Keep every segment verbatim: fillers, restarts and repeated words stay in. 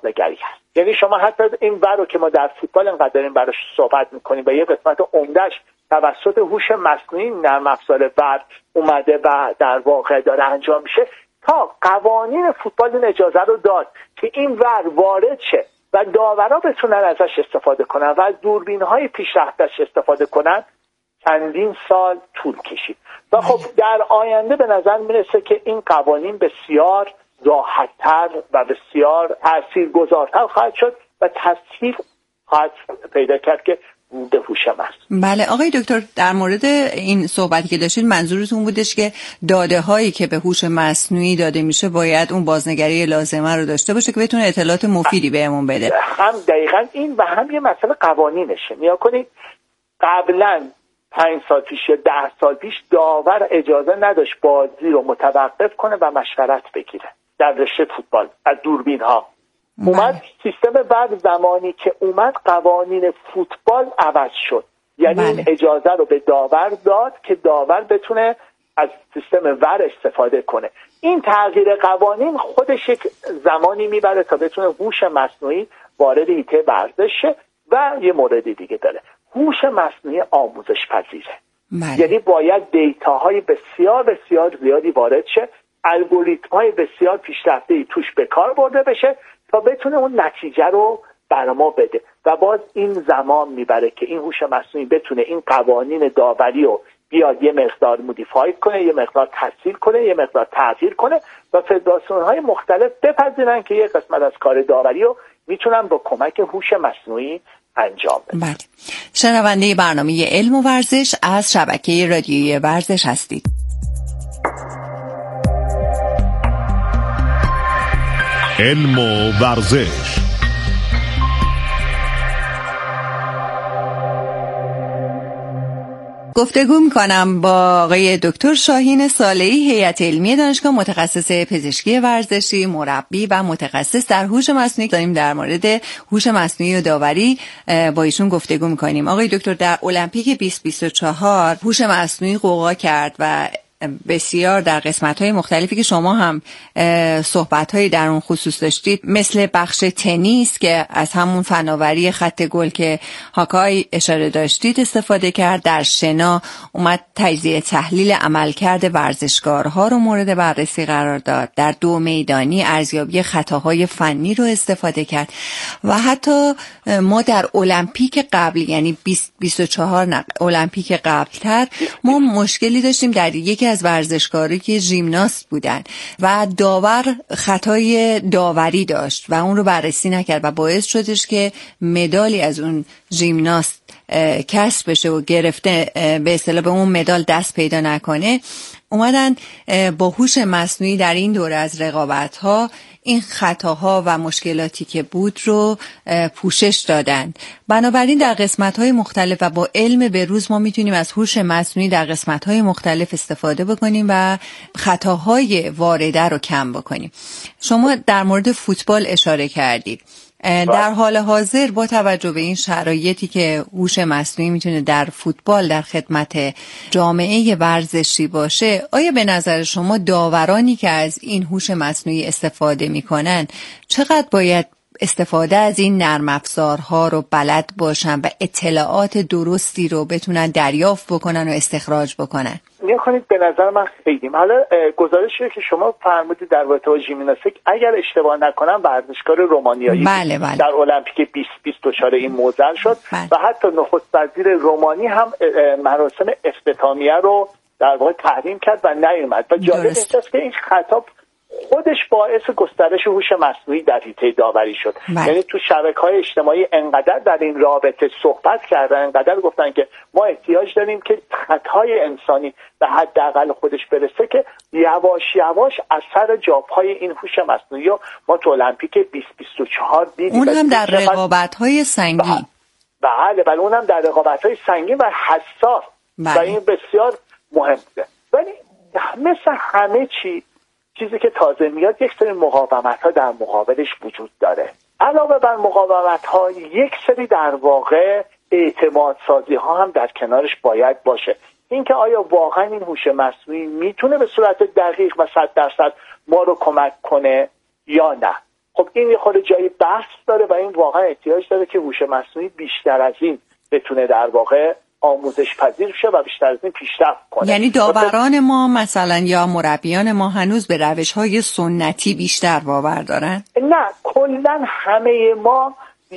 نگری هست. یعنی شما حتی این ور رو که ما در فوتبال انقدر داریم براش صحبت میکنیم و یه قسمت عمدهش توسط هوش مصنوعی نرم افزار ور اومده و در واقع داره انجام میشه، تا قوانین فوتبال این اجازه رو داد که این ور وارد شه و داورا بتونن ازش استفاده کنن و از دوربین‌های پیشرفتش استفاده کنن، چندین سال طول کشید. و خب در آینده به نظر میرسه که این قوانین بسیار راحت‌تر و بسیار تاثیرگذارتر خواهد شد و تسهیل خواهد پیدا کرد که به هوش مصنوعی. بله آقای دکتر، در مورد این صحبتی که داشتید منظورتون بودش که داده هایی که به هوش مصنوعی داده میشه باید اون بازنگری لازمه رو داشته باشه که بتونه اطلاعات مفیدی بهمون بده. هم دقیقاً این و هم یه مسئله قوانینشه. نیا کنید قبلا پنج سال پیش یا ده سال پیش داور اجازه نداشت بازی رو متوقف کنه و مشورت بگیره در رشته فوتبال از دوربین ها. اومد سیستم بعد زمانی که اومد قوانین فوتبال عوض شد، یعنی بله. این اجازه رو به داور داد که داور بتونه از سیستم ور استفاده کنه. این تغییر قوانین خودش یک زمانی میبره تا بتونه هوش مصنوعی وارد حیطه ورزش شه. و یه مورد دیگه داره، هوش مصنوعی آموزش پذیره. بله. یعنی باید دیتاهای بسیار بسیار زیادی وارد شه، الگوریتم‌های بسیار پیشرفته‌ای توش به کار برده بشه تا بتونه اون نتیجه رو برای ما بده. و باز این زمان میبره که این هوش مصنوعی بتونه این قوانین داوری رو بیاد یه مقدار مودیفای کنه، یه مقدار تحصیل کنه، یه مقدار تغییر کنه و فدراسیون‌های مختلف بپذیرن که یه قسمت از کار داوری رو میتونن با کمک هوش مصنوعی انجام بدن. بله. شنونده برنامه علم و ورزش از شبکه رادیویی ورزش هستید. علم و ورزش. گفتگو میکنم با آقای دکتر شاهین صالحی، هیئت علمی دانشگاه، متخصص پزشکی ورزشی، مربی و متخصص در هوش مصنوعی. داریم در مورد هوش مصنوعی و داوری با ایشون گفتگو میکنیم. آقای دکتر، در المپیک بیست بیست و چهار هوش مصنوعی غوغا کرد و بسیار در قسمت‌های مختلفی که شما هم صحبت‌هایی در اون خصوص داشتید، مثل بخش تنیس که از همون فناوری خط گل که هاکای اشاره داشتید استفاده کرد، در شنا اومد تجزیه تحلیل عملکرد ورزشکارها رو مورد بررسی قرار داد، در دو میدانی ارزیابی خطاهای فنی رو استفاده کرد و حتی ما در المپیک قبلی، یعنی بیست بیست و چهار نه المپیک قبلتر، ما مشکلی داشتیم در یکی از ورزشکاری که ژیمناست بودن و داور خطای داوری داشت و اون رو بررسی نکرد و باعث شدش که مدالی از اون ژیمناست کسب بشه و گرفته به اصطلاح به اون مدال دست پیدا نکنه. اومدن با هوش مصنوعی در این دوره از رقابت‌ها این خطاها و مشکلاتی که بود رو پوشش دادن. بنابراین در قسمت‌های مختلف و با علم به روز ما میتونیم از هوش مصنوعی در قسمت‌های مختلف استفاده بکنیم و خطاهای وارده رو کم بکنیم. شما در مورد فوتبال اشاره کردید. در حال حاضر با توجه به این شرایطی که هوش مصنوعی میتونه در فوتبال در خدمت جامعه ورزشی باشه، آیا به نظر شما داورانی که از این هوش مصنوعی استفاده میکنن چقدر باید استفاده از این نرم افزارها رو بلد باشن و اطلاعات درستی رو بتونن دریافت بکنن و استخراج بکنن؟ میخوانید به نظر من خیلی حالا گزارشی که شما فرمودید در رابطه با ژیمناستیک، اگر اشتباه نکنم ورزشکار رومانیایی بله بله. در المپیک بیست بیست و چهار این موزل شد بله. و حتی نخست وزیر رومانی هم مراسم اختتامیه رو در واقع تحریم کرد و نیومد و جالب اینجاست که این خطاب خودش باعث گسترش هوش مصنوعی در حیطه داوری شد. بله. یعنی تو شبکه‌های اجتماعی انقدر در این رابطه صحبت کردن، انقدر گفتن که ما احتیاج داریم که خطای انسانی به حداقل خودش برسه که یواش یواش اثر جابهای این هوش مصنوعی رو ما تو المپیک بیست بیست و چهار دیدیم. اون هم در رقابت‌های سنگین. بله بله اون هم در رقابت‌های سنگین و حساس. بله. و این بسیار مهمه. ولی مثل همه چی چیزی که تازه میاد یک سری مقاومت‌ها در مقابلش وجود داره. علاوه بر مقاومت‌ها یک سری در واقع اعتماد سازی ها هم در کنارش باید باشه. اینکه آیا واقعا این هوش مصنوعی میتونه به صورت دقیق و صد درصد ما رو کمک کنه یا نه. خب این یه خورده جایی بحث داره و این واقعا احتیاج داره که هوش مصنوعی بیشتر از این بتونه در واقع آموزش پذیر شه و بیشتر از این پیشرفت کنه. یعنی داوران ما مثلا یا مربیان ما هنوز به روش‌های سنتی بیشتر باور دارن؟ نه، کلا همه ما،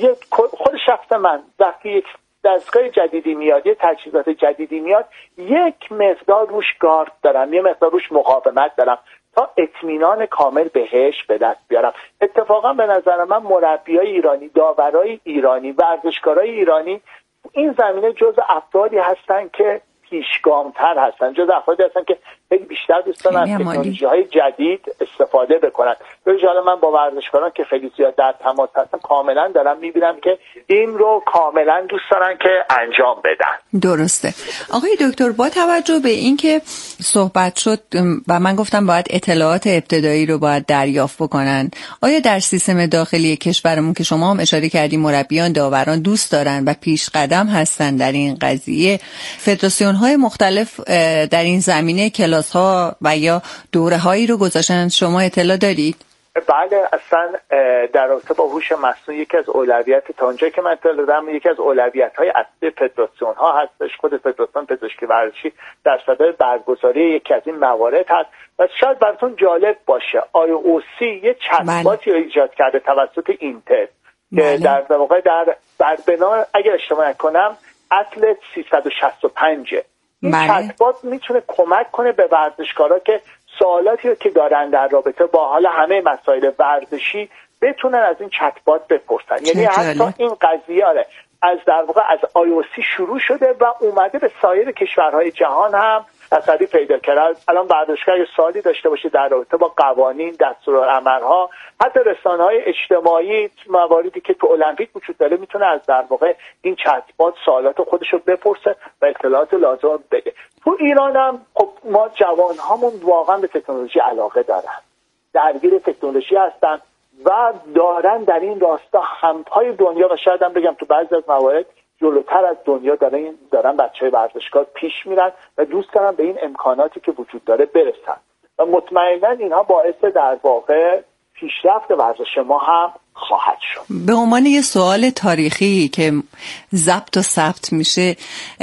خود شخص من وقتی یک دستگاه جدیدی میاد، یه تجهیزات جدیدی میاد، یک مقدار روش گارد دارم، یه مقدار روش مقاومت دارم تا اطمینان کامل بهش به دست بیارم. اتفاقا به نظر من مربیای ایرانی، داورای ایرانی، ورزشکارای ایرانی این زمینه جزء افرادی هستن که پیشگامتر هستن، جزء افرادی هستن که خیلی بیشتر دوست دارن از تکنولوژی‌های جدید استفاده بکنن. به جای من با ورزشکاران که خیلی زیاد در تماس هستم کاملا دارم میبینم که این رو کاملا دوست دارن که انجام بدن. درسته. آقای دکتر، با توجه به این که صحبت شد و من گفتم باید اطلاعات ابتدایی رو باید دریافت بکنن، آیا در سیستم داخلی کشورمون که شما هم اشاره کردیم مربیان، داوران دوست دارن و پیش قدم هستن در این قضیه، فدراسیون های مختلف در این زمینه کلاس ها و یا دوره هایی رو گذاشتن، شما اطلاع دارید؟ بله، اصلا در رابطه با هوش مصنوعی یکی از اولویت، تا اونجایی که من اطلاع دارم، یکی از اولویت های اصلی فدراسیون ها هستش. خود فدراسیون پزشکی ورزشی در صدد برگزاری یکی از این موارد هست و شاید براتون جالب باشه آی او سی یه چت‌باتی رو ایجاد کرده توسط اینتل که در واقع در بر بنا اگر اشتباه نکنم اتلت سیصد و شصت و پنج این چت‌بات میتونه کمک کنه به ورزشکارا که سوالاتی رو که دارن در رابطه با حالا همه مسائل ورزشی بتونن از این چت‌بات بپرسن. یعنی حتی این قضیه آره از در واقع از آی او سی شروع شده و اومده به سایر کشورهای جهان هم تسری پیدا کرد. الان ورزشکار یه سوالی داشته باشه در رابطه با قوانین، دستورالعمل‌ها، حتی رسانه‌های اجتماعی، مواردی که تو المپیک وجود داره، میتونه از در واقع این چت‌بات سوالات خودش رو بپرسه و اطلاعات لازم بده. تو ایران هم خب ما جوان‌هامون واقعا به تکنولوژی علاقه دارن، درگیر تکنولوژی هستن و دارن در این راستا همپای دنیا و شاید هم بگم تو بعضی از موارد جلوتر از دنیا دارن دارن بچهای ورزشکار پیش میرن و دوست دارن به این امکاناتی که وجود داره برسن و مطمئنا اینها باعث در واقع پیشرفت ورزش ما هم خواهد شد. به عنوان یه سوال تاریخی که ضبط و ثبت میشه،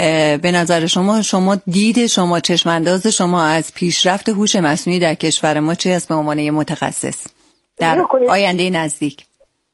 به نظر شما شما دید شما چشم انداز شما از پیشرفت هوش مصنوعی در کشور ما چه است به عنوان یه متخصص در آینده نزدیک؟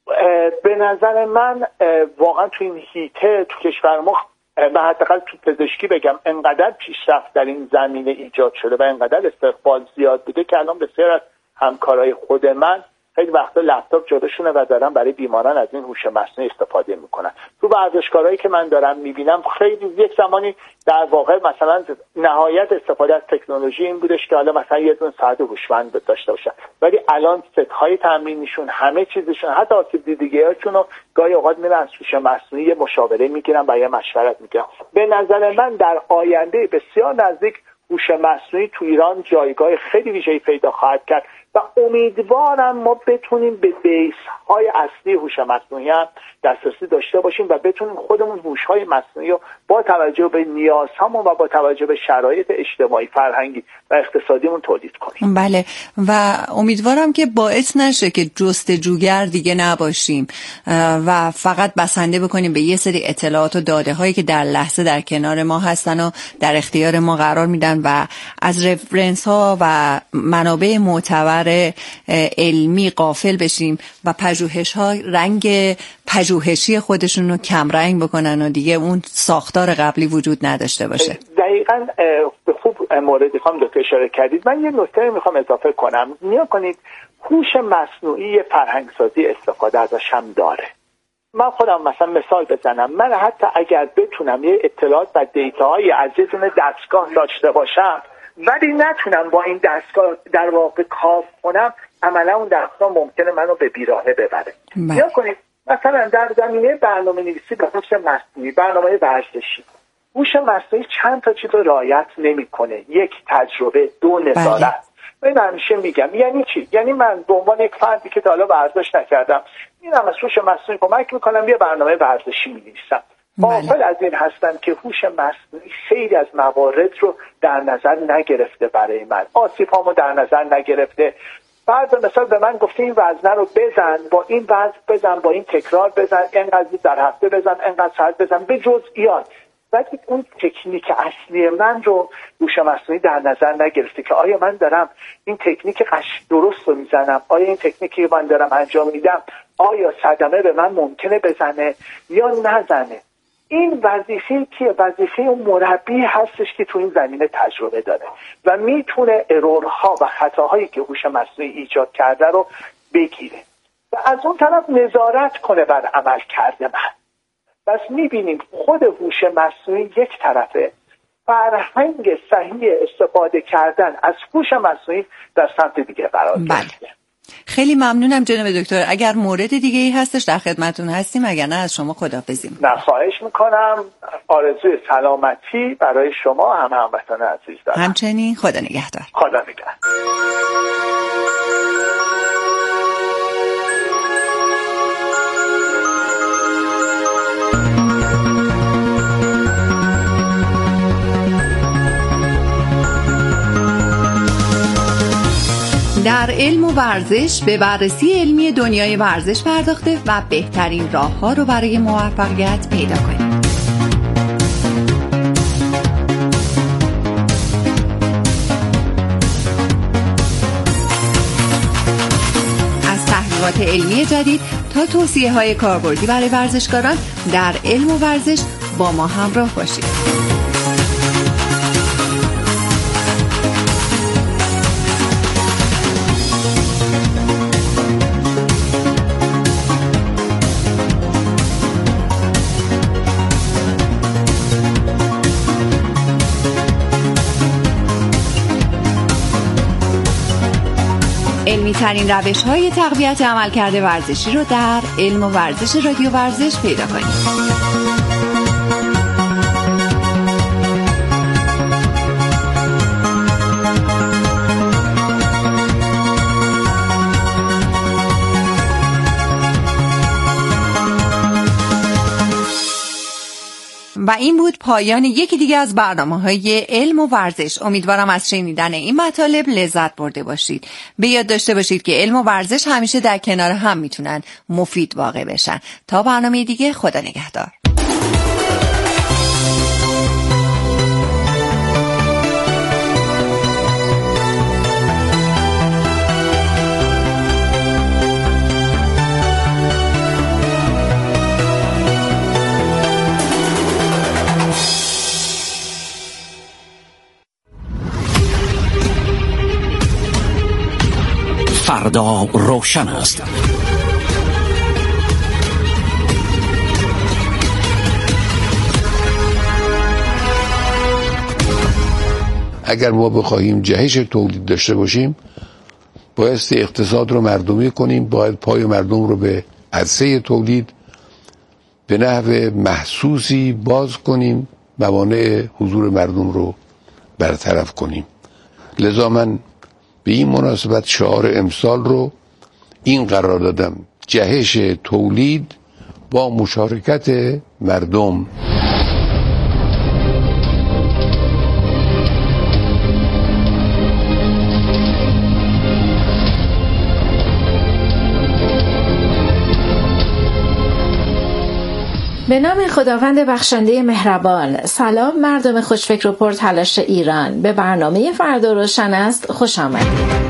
به نظر من واقعا تو این هیته تو کشور ما و حداقل تو پزشکی بگم انقدر پیشرفت در این زمینه ایجاد شده و انقدر استقبال زیاد بوده که الان بسیار از همکارای خود من خیلی وقتا لپتاپ جلوشونه و دارن برای بیماران از این هوش مصنوعی استفاده میکنن. تو ورزشکارایی که من دارم میبینم خیلی یک زمانی در واقع مثلا نهایت استفاده از تکنولوژی این بودش که حالا مثلا یه دونه ساعت هوشمند داشته باشن، ولی الان ست‌های تمرینیشون، همه چیزشون، حتی آسیب دیدگی‌هاشون رو گاهی اوقات میرن از هوش مصنوعی مشاوره میگیرن و یا مشورت میگیرن. به نظر من در آینده بسیار نزدیک هوش مصنوعی تو ایران جایگاه خیلی ویژه‌ای پیدا خواهد کرد و امیدوارم ما بتونیم به بیس های اصلی هوش مصنوعی هم دسترسی داشته باشیم و بتونیم خودمون هوش های مصنوعی رو با توجه به نیازهامون و با توجه به شرایط اجتماعی، فرهنگی و اقتصادیمون تولید کنیم. بله، و امیدوارم که باعث نشه که جستجوگر دیگه نباشیم و فقط بسنده بکنیم به یه سری اطلاعات و داده هایی که در لحظه در کنار ما هستن و در اختیار ما قرار میدن و از رفرنس ها و منابع معتبر علمی غافل بشیم و پژوهش ها رنگ پژوهشی خودشون رو کم رنگ بکنن و دیگه اون ساختار قبلی وجود نداشته باشه. دقیقاً به خوب موردی خواهم دکتر اشاره کردید. من یه نکته میخوام اضافه کنم. نیا کنید هوش مصنوعی فرهنگسازی استفاده ازش هم داره. من خودم مثلا مثال بزنم، من حتی اگر بتونم یه اطلاعات و دیتاهای از یه دونه دستگاه داشته باشم ولی نتونم با این دستگاه در واقع کار کنم، عملا اون دستگاه ممکنه منو به بیراهه ببره. نیا کنید مثلا در زمینه برنامه نویسی به هوش مصنوعی، برنامه ورزشی، هوش مصنوعی چند تا چیز رو رعایت نمیکنه. یک، تجربه، دو، نظارت. من همیشه میگم یعنی چی؟ یعنی من به عنوان یک فردی که تا حالا ورزش نکردم میرم از هوش مصنوعی کمک میکنم یه برنامه ورزشی می‌نویسم. غافل از این هستم که هوش مصنوعی خیلی از موارد رو در نظر نگرفته برای من، آسیب‌هامو در نظر نگرفته، بعد مثلا به من گفته این وزنه رو بزن، با این وزن بزن، با این تکرار بزن، اینقدر در هفته بزن، اینقدر ساعت بزن، به جزئیات. ولی اون تکنیک اصلی من رو هوش مصنوعی در نظر نگرفته که آیا من دارم این تکنیک قش درست رو میزنم، آیا این تکنیکی که من دارم انجام میدم آیا صدمه به من ممکنه بزنه یا نزنه. این وظیفه که وظیفه اون مربی هستش که تو این زمینه تجربه داره و میتونه ارورها و خطاهایی که هوش مصنوعی ایجاد کرده رو بگیره و از اون طرف نظارت کنه بر عمل کرده من. بس میبینیم خود هوش مصنوعی یک طرفه، فرهنگ صحیح استفاده کردن از هوش مصنوعی در سمت دیگه قرار گرفته. خیلی ممنونم جناب دکتر. اگر مورد دیگه ای هستش در خدمتون هستیم، اگر نه از شما خداحافظی می‌کنم. نه خواهش میکنم. آرزوی سلامتی برای شما همه هموطنان عزیز دارم. همچنین خدا نگهدار. خدا نگهدار. در علم و ورزش به بررسی علمی دنیای ورزش پرداخته و بهترین راه‌ها رو برای موفقیت پیدا کنید. از تحقیقات علمی جدید تا توصیه‌های کاربردی برای ورزشکاران در علم و ورزش با ما همراه باشید. علمی ترین روش های تقویت عملکرد ورزشی رو در علم و ورزش رادیو ورزش پیدا کنید. و این بود پایان یکی دیگه از برنامه‌های علم و ورزش. امیدوارم از شنیدن این مطالب لذت برده باشید. به یاد داشته باشید که علم و ورزش همیشه در کنار هم میتونن مفید واقع بشن. تا برنامه دیگه، خدا نگهدار. فردا روشن است. اگر ما بخواهیم جهش تولید داشته باشیم، بایستی اقتصاد رو مردمی کنیم، باید پای مردم رو به عرصه تولید به نحو محسوسی باز کنیم، موانع حضور مردم رو برطرف کنیم. لذا من به این مناسبت شعار امسال رو این قرار دادم: جهش تولید با مشارکت مردم. به نام خداوند بخشنده مهربان. سلام مردم خوشفکر و پرتلاش ایران. به برنامه فردا روشن است خوش آمدید.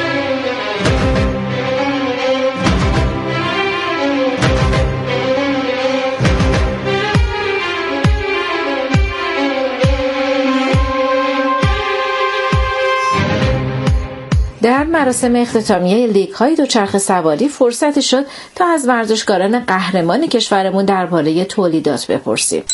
در مراسم اختتامیه لیگ‌های دوچرخه سواری فرصتی شد تا از ورزشکاران قهرمان کشورمون درباره تولیدات بپرسیم.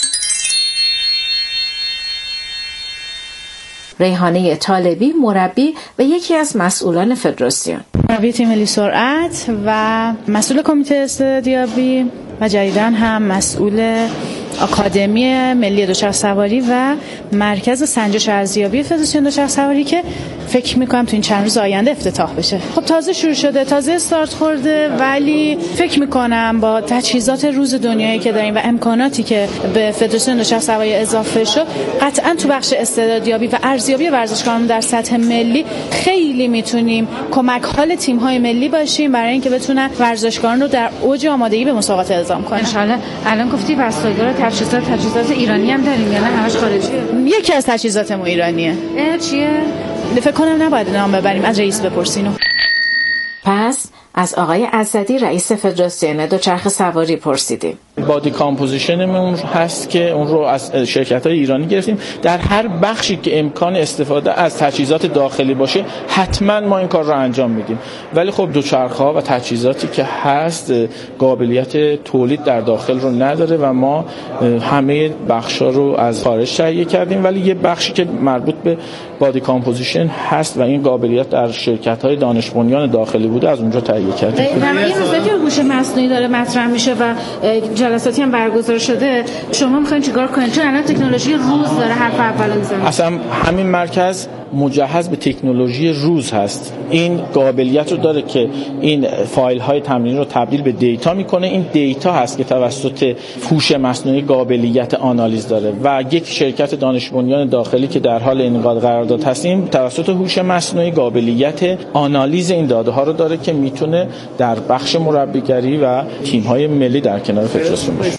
ریحانه طالبی مربی و یکی از مسئولان فدراسیون، مربی تیم ملی سرعت و مسئول کمیته استادیابی و جدیداً هم مسئول آکادمی ملی دوچرخه سواری و مرکز سنجش ارزیابی فدراسیون دوچرخه سواری که فکر میکنم تو این چند روز آینده افتتاح بشه. خب تازه شروع شده، تازه استارت خورده، ولی فکر میکنم با تجهیزات روز دنیایی که داریم و امکاناتی که به فدراسیون دوچرخه سواری اضافه شد، قطعا تو بخش استعدادیابی و ارزیابی ورزشکاران در سطح ملی خیلی میتونیم کمک حال تیم‌های ملی باشیم برای اینکه بتونن ورزشکاران رو در اوج آمادگی به مسابقات اعزام کنن. ان شاءالله. الان گفتی وسایل تجهیزات تجهیزات ایرانی هم داریم یا نه همش خارجیه؟ یکی از تجهیزاتمون ایرانیه. اه چیه؟ فکر کنم نباید نام ببریم، از رئیس بپرسینو. پس از آقای اسدی رئیس فدراسیون دوچرخه سواری پرسیدیم. بادی کامپوزیشنمون هست که اون رو از شرکت‌های ایرانی گرفتیم. در هر بخشی که امکان استفاده از تجهیزات داخلی باشه حتما ما این کار رو انجام میدیم، ولی خب دوچرخه‌ها و تجهیزاتی که هست قابلیت تولید در داخل رو نداره و ما همه بخشا رو از خارج تهیه کردیم، ولی یه بخشی که مربوط به بادی کامپوزیشن هست و این قابلیت در شرکت‌های دانش بنیان داخلی بوده از اونجا تهیه کردیم. در این روزا که هوش مصنوعی داره مطرح میشه و جلساتی هم برگزار شده، شما میخواین چیکار کنین؟ چون الان تکنولوژی روز داره حرف اول میزنه. اصلا همین مرکز مجهز به تکنولوژی روز هست. این قابلیت رو داره که این فایل های تمرینی رو تبدیل به دیتا میکنه. این دیتا هست که توسط هوش مصنوعی قابلیت آنالیز داره و یک شرکت دانش بنیان داخلی که در حال انقراض قرارداد هستیم توسط هوش مصنوعی قابلیت آنالیز این داده ها رو داره که میتونه در بخش مربیگری و تیم های ملی در کنار فدراسیون باشه.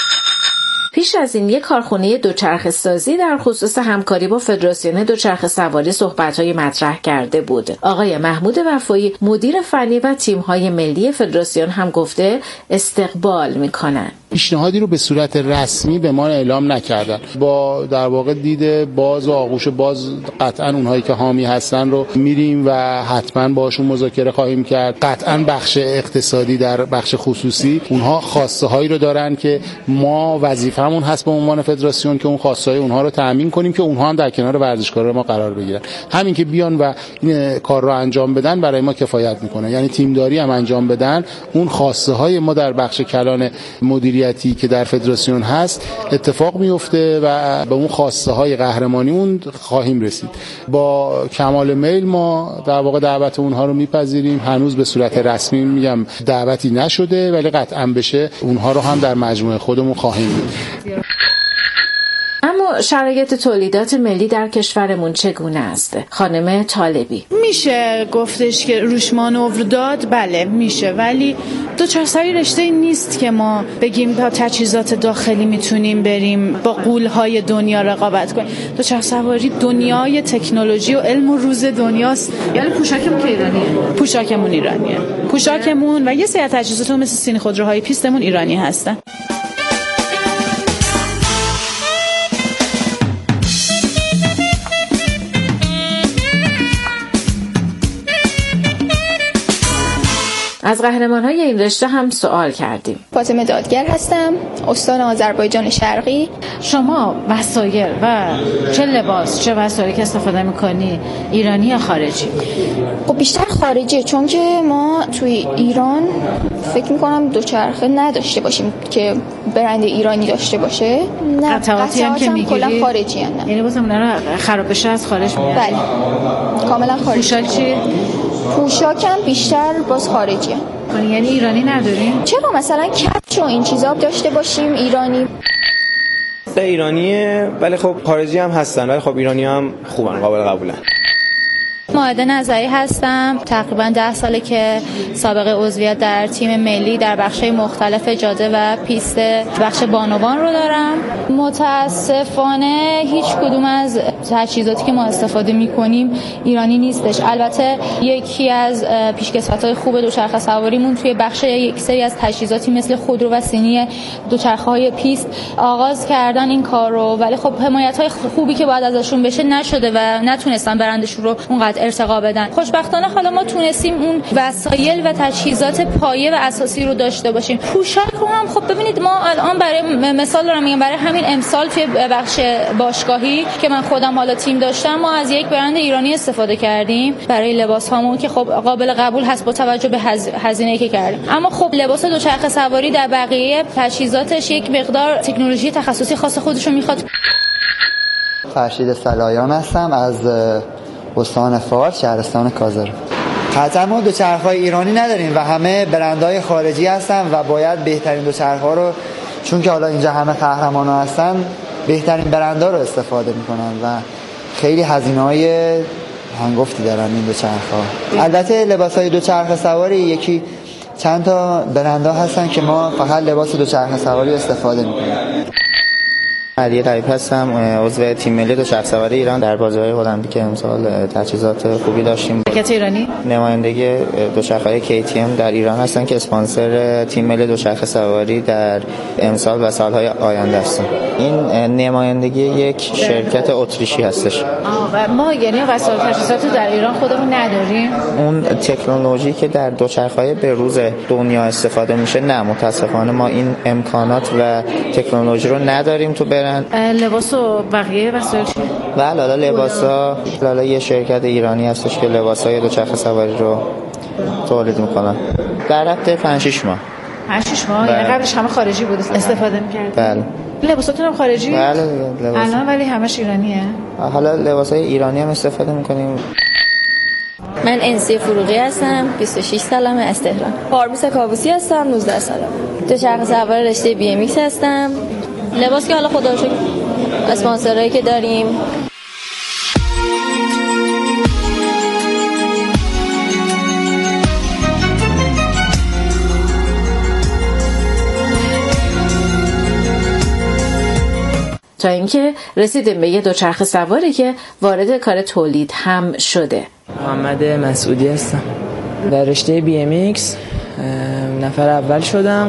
پیش از این یک کارخانه دوچرخه سازی در خصوص همکاری با فدراسیون دوچرخه سواری صحبت‌های مطرح کرده بود. آقای محمود وفایی مدیر فنی و تیم‌های ملی فدراسیون هم گفته استقبال می‌کنند. پیشنهادی رو به صورت رسمی به ما اعلام نکردن. با در واقع دید باز و آغوش باز قطعا اونهایی که حامی هستن رو میریم و حتما باشون مذاکره خواهیم کرد. قطعا بخش اقتصادی در بخش خصوصی اونها خواسته هایی رو دارن که ما وظیفه‌مون هست به عنوان فدراسیون که اون خواسته های اونها رو تامین کنیم که اونها هم در کنار ورزشکارا ما قرار بگیرن. همین که بیان و این کار رو انجام بدن برای ما کفایت میکنه. یعنی تیمداری هم انجام بدن، اون خواسته های ما در بخش کلان مدیریت که در فدراسیون هست اتفاق میفته و به اون خواسته های قهرمانیمون خواهیم رسید. با کمال میل ما در واقع دعوت اونها رو میپذیریم. هنوز به صورت رسمی میگم دعوتی نشده، ولی قطعا بشه اونها رو هم در مجموعه خودمون خواهیم دید. اما شرایط تولیدات ملی در کشورمون چگونه است؟ خانم طالبی: میشه گفتش که روش مانور داد، بله میشه، ولی دوچرخه سواری رشته نیست که ما بگیم با تجهیزات داخلی میتونیم بریم با غول‌های دنیا رقابت کنیم. دوچرخه سواری دنیای تکنولوژی و علم و روز دنیاست. یعنی پوشاکمون که ایرانیه. پوشاکمون ایرانیه. پوشاکمون و یه سری تجهیزات مثل سینی خودروهای پیستمون ایرانی هستن. از قهرمان‌های این رشته هم سوال کردیم. فاطمه دادگر هستم، استان آذربایجان شرقی. شما وسایل و چه لباس چه وسایلی که استفاده می‌کنی ایرانی یا خارجی؟ خب بیشتر خارجی، چون که ما توی ایران فکر می‌کنم دوچرخه نداشته باشیم که برند ایرانی داشته باشه. نه، قطعاتی هم که میگیری کلا خارجی ان. یعنی بازم اونا رو خراب بشه از خارج میاد. بله. کاملا خارجی. پوشاک چی؟ پوشاکم بیشتر باز خارجی ان. یعنی ایرانی نداریم؟ چرا مثلا کفش و این چیزا داشته باشیم ایرانی؟ ایرانیه ولی خب خارجی هم هستن، ولی خب ایرانی هم خوبن، قابل قبولن. ماهده نظری هستم. تقریبا ده ساله که سابقه عضویت در تیم ملی در بخش‌های مختلف جاده و پیست بخش بانوان رو دارم. متاسفانه هیچ کدوم از تجهیزاتی که ما استفاده می‌کنیم ایرانی نیستش. البته یکی از پیشکسوت‌های خوب دوچرخه سواریمون توی بخش یک سری از تجهیزاتی مثل خودرو و سینی دوچرخه‌های پیست آغاز کردن این کار رو، ولی خب حمایت‌های خوبی که باید ازشون بشه نشده و نتونستن برندشون رو اونقدر ارتقا بدن. خوشبختانه حالا ما تونستیم اون وسایل و تجهیزات پایه و اساسی رو داشته باشیم. پوشاک رو هم خب ببینید ما الان برای مثال دارم میگم، برای همین امسال توی بخش باشگاهی که من خودم حالا تیم داشتم، ما از یک برند ایرانی استفاده کردیم برای لباس هامون که خب قابل قبول هست با توجه به هزینه‌ای که کردیم. اما خب لباس دوچرخه سواری در بقیه تجهیزاتش یک مقدار تکنولوژی تخصصی خاص خودش رو میخواد. فرشید سلایان هستم از استان فارس، شهرستان کازر. قطعا ما دوچرخه‌های ایرانی نداریم و همه برندهای خارجی هستن و باید بهترین دوچرخه‌ها رو، چون که حالا اینجا همه قهرمانا هستن، بهترین برندها رو استفاده میکنن و خیلی هزینه‌های هنگفتی دارن این دوچرخه‌ها. البته لباس‌های دوچرخه سواری یکی چند تا برندها هستن که ما فقط لباس دوچرخه سواری استفاده میکنیم. علی غریب هستم، عضو تیم ملی دوچرخه سواری ایران. در بازی‌های المپیک امسال تجهیزات خوبی داشتیم. شرکت ایرانی نمایندگی دوچرخه‌های کی تی ام در ایران هستن که اسپانسر تیم ملی دوچرخه سواری در امسال و سال‌های آینده هستن. این نمایندگی یک شرکت اتریشی هستش. آه و ما یعنی وسایل تجهیزات در ایران خودمون نداریم. اون تکنولوژی که در دوچرخه‌های بروز دنیا استفاده میشه نه، متاسفانه ما این امکانات و تکنولوژی رو نداریم تو برند. لباس و بقیه وسایل چی؟ بله، حالا لباسا حالا یه شرکت ایرانی هستش که لباسای دوچرخه سواری رو تولید میکنن. در رابطه پنج شش ماه. پنج شش ماه؟ یعنی قبلش همه خارجی بود استفاده می‌کردید؟ بله. لباساتون هم خارجی؟ بله لباس. الان ولی همش ایرانیه. حالا لباسای ایرانی هم استفاده میکنیم. من انسی فروغی هستم، بیست و شش سالمه، از تهران. پارمیس کاووسی هستم، نوزده سالمه. دوچرخه سوار رشته بی ام ایکس هستم. لباس که حالا خدا رو شکر اسپانسرایی که داریم. تا اینکه رسیدیم به یه دوچرخه سواری که وارد کار تولید هم شده. محمد مسعودی هستم، در رشته بی ام ایکس نفر اول شدم.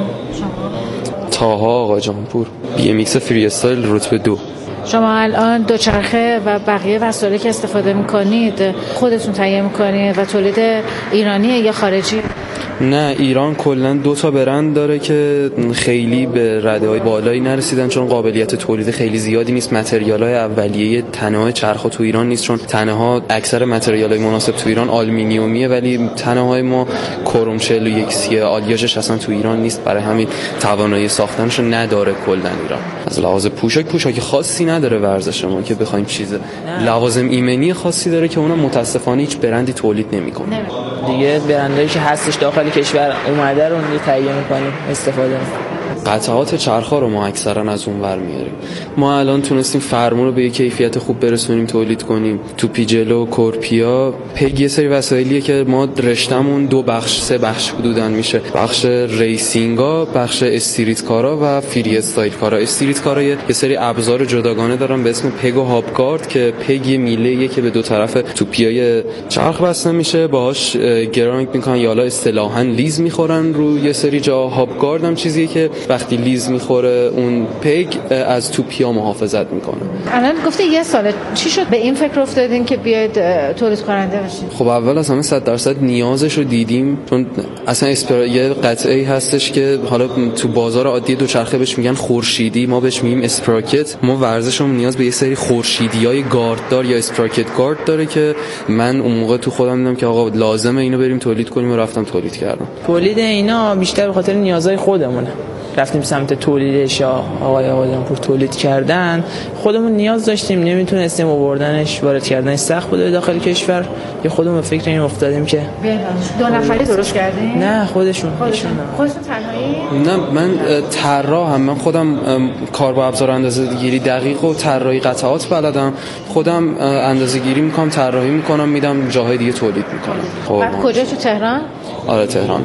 تاها آقا جانپور، بی ام ایکس فری استایل رتبه دو. شما الان دوچرخه و بقیه وسایلی که استفاده میکنید خودتون تهیه میکنید و تولید ایرانیه یا خارجی؟ نه، ایران کلا دو تا برند داره که خیلی به رده‌های بالایی نرسیدن، چون قابلیت تولید خیلی زیادی نیست. متریال‌های اولیه تنه‌های چرخ تو ایران نیست، چون تنه‌ها اکثر متریال‌های مناسب تو ایران آلومینیومیه، ولی تنه‌های ما کروم چهل و یک سی آلیاژش اصلا تو ایران نیست، برای همین توانایی ساختنش نداره کلا ایران. از لحاظ پوشاک پوشاک خاصی نداره ورزش ما که بخوایم چیز لوازم ایمنی خاصی داره که اونم متاسفانه هیچ برندی تولید نمی‌کنه. دیگه برندایی که هستش داخل کشور اومده رو دیگه تهیه می‌کنیم، استفاده می‌کنیم. قطعات چرخ‌ها رو ما اکثرا از اون ور میاریم. ما الان تونستیم فرمون رو به یک کیفیت خوب برسونیم، تولید کنیم. تو پیجلو و کورپیا پگ یه سری وسایلیه که ما رشتمون دو بخش سه بخش حدوداً میشه. بخش ریسینگا، بخش استریت کارا و فری استایل کارا. استریت کارا یه سری ابزار جداگانه دارن به اسم پگ و هاب گارد که پگ یه میله‌ایه که به دو طرف توپیای چرخ بسته میشه، باهاش گرانک میکنن یا حالا اصطلاحاً لیز میخورن رو یه سری جا. هاب گارد هم چیزیه که وقتی لیز میخوره اون پگ از توپیا محافظت میکنه. الان گفته یه ساله، چی شد به این فکر افتادین که بیاید تولید کننده بشید؟ خب اول از همه صد درصد نیازش رو دیدیم، چون اصلا اسپرا یه قطعه‌ای هستش که حالا تو بازار عادی دوچرخه بهش میگن خورشیدی، ما بهش میگیم اسپراکت. ما ورزشمون نیاز به یه سری خورشیدیای گارددار یا اسپراکت گارد داره که من اون موقع تو خودم دیدم که آقا لازمه اینو بریم تولید کنیم و رفتم تولید کردم. تولید اینا بیشتر به خاطر نیازهای خودمونه. رفتیم سمت تولیدش یا آقای آقایانپور تولید کردن، خودمون نیاز داشتیم، نمیتونستیم آوردنش وارد کردنش سخت بوده داخل کشور، یا خودمون به فکر این افتادیم که دو نفری درست کردین؟ نه خودشون. خودشون خودتون تنهایی؟ نه من طراحم، من خودم کار با ابزار اندازه‌گیری دقیق و طراحی قطعات بلدم، خودم اندازه‌گیری میکنم، طراحی میکنم، میدم جاهای دیگه تولید میکنم. بعد کجا؟ تو تهران؟ آره تهران.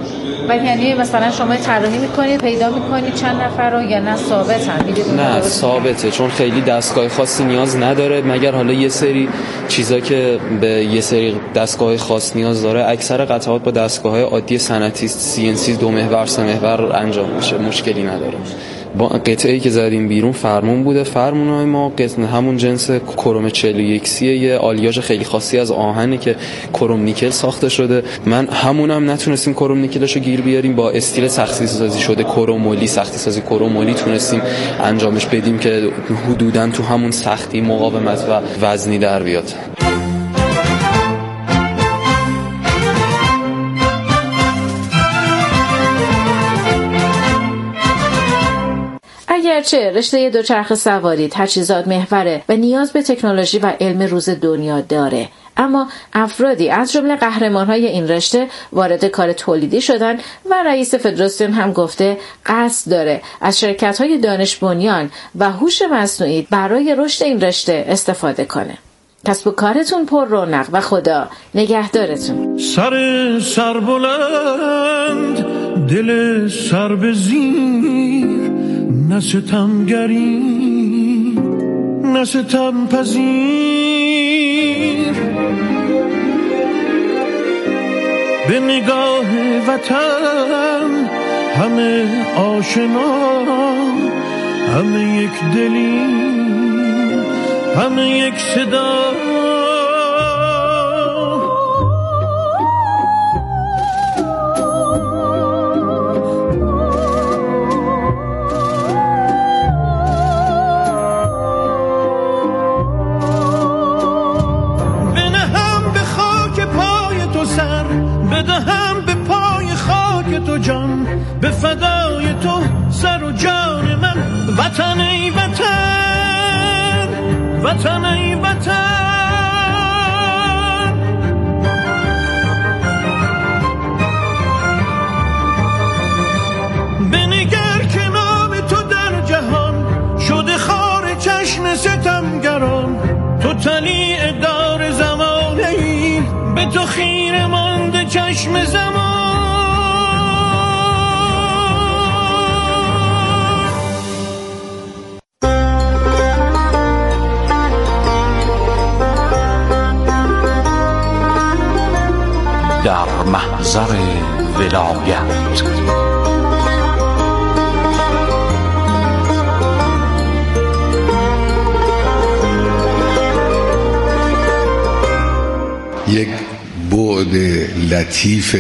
ولی یعنی مثلا شما طراحی میکنید، پیدا میکنید چند نفر رو یا نه ثابتن؟ نه ثابته، چون خیلی دستگاه خاصی نیاز نداره، مگر حالا یه سری چیزا که به یه سری دستگاه خاص نیاز داره. اکثر قطعات با دستگاه‌های عادی صنعتی سی ان سی دو محور سه محور انجام میشه، مشکلی نداره. با قطعه‌ای که زدیم بیرون فرمون بوده. فرمونای ما قطعه همون جنس کروم چهل و یک سی، یه آلیاژ خیلی خاصی از آهنی که کروم نیکل ساخته شده. من همونم نتونستیم کروم نیکلشو گیر بیاریم، با استیل سختی سازی شده کرومولی، سختی سازی کرومولی تونستیم انجامش بدیم که حدوداً تو همون سختی، مقاومت و وزنی در بیاد. اگرچه رشته دوچرخه سواری تجهیزات محوره و نیاز به تکنولوژی و علم روز دنیا داره، اما افرادی از جمله قهرمان‌های این رشته وارد کار تولیدی شدن و رئیس فدراسیون هم گفته قصد داره از شرکت‌های دانش بنیان و هوش مصنوعی برای رشد این رشته استفاده کنه. کسب و کارتون پر رونق و خدا نگهدارتون. سر سر بلند، دل سر به زیر، نه ستمگری نه ستم پذیر، به نگاه وطن همه آشنا، همه یک دلی، همه یک صدا. بدهم به پای خاک تو جان، به فدای تو سر و جان من. وطن ای وطن، وطن ای وطن. بنگر که نام تو در جهان شده خار چشم ستمگران. تو طلیع دار زمانه ای، به تو خیره مانده چشم زمان. در محضر ولایت یک بعد لطیف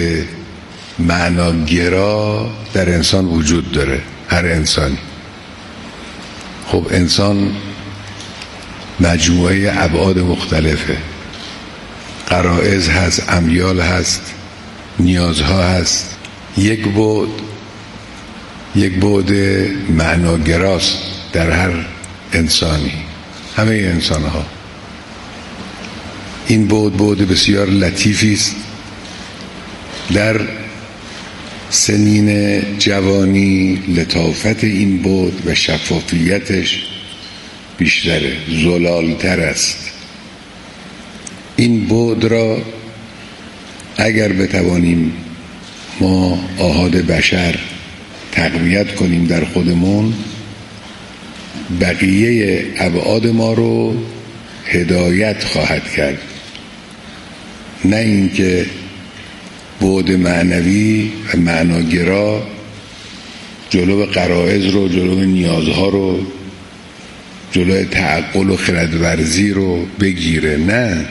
معناگرا در انسان وجود داره، هر انسانی. خب انسان مجموعه ابعاد مختلفه، غرایز هست، امیال هست، نیازها هست. یک بعد یک بعد معناگراست در هر انسانی، همه انسان ها. این بعد بعد بسیار لطیفی است. در سنین جوانی لطافت این بعد و شفافیتش بیشتره، زلالتر است. این بعد را اگر بتوانیم ما آحاد بشر تقویت کنیم در خودمون، بقیه ابعاد ما رو هدایت خواهد کرد. نه اینکه بعد معنوی و معناگرا جلو غرایز رو، جلو نیازها رو، جلو تعقل و خردورزی رو بگیره. نه،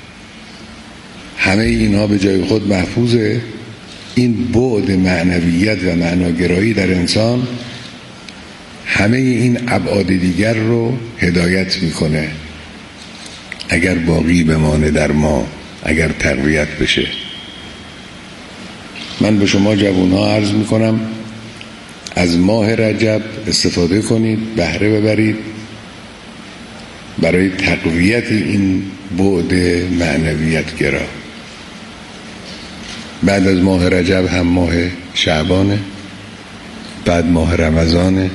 همه اینها به جای خود محفوظه. این بعد معنویت و معناگرایی در انسان همه این ابعاد دیگر رو هدایت میکنه، اگر باقی بمانه در ما، اگر تقویت بشه. من به شما جوانها عرض میکنم از ماه رجب استفاده کنید، بهره ببرید برای تقویت این بعد معنویت گرا. بعد از ماه رجب هم ماه شعبانه، بعد ماه رمضانه،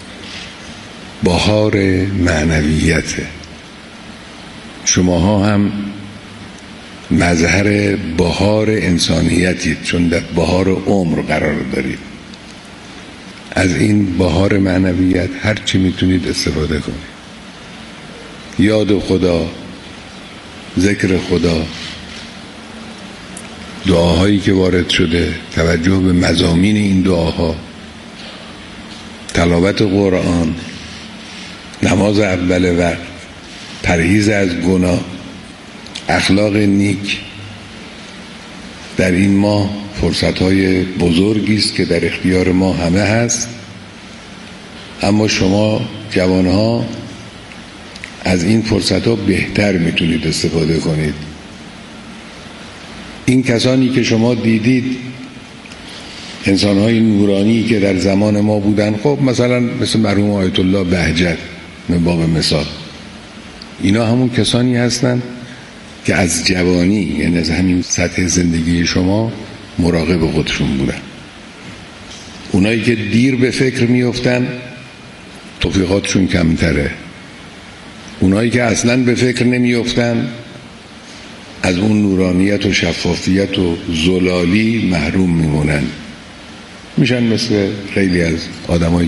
بهار معنویته. شماها هم مظهر بهار انسانیتید، چون در بهار عمر قرار دارید. از این بهار معنویت هر چی میتونید استفاده کنید. یاد خدا، ذکر خدا، دعاهایی که وارد شده، توجه به مضامین این دعاها، تلاوت قرآن، نماز اول وقت، پرهیز از گناه، اخلاق نیک، در این ماه فرصت‌های بزرگی است که در اختیار ما همه هست. اما شما جوانها از این فرصت‌ها بهتر میتونید استفاده کنید. این کسانی که شما دیدید انسان‌های نورانی که در زمان ما بودن، خب مثلا مثل مرحوم آیت الله بهجت من باب مثال، اینا همون کسانی هستند که از جوانی، یعنی از همین سطح زندگی شما، مراقب خودشون بودن. اونایی که دیر به فکر میفتن توفیقاتشون کمتره. اونایی که اصلاً به فکر نمیفتن از اون نورانیت و شفافیت و زلالی محروم میمونن، میشن مثل خیلی از آدمایی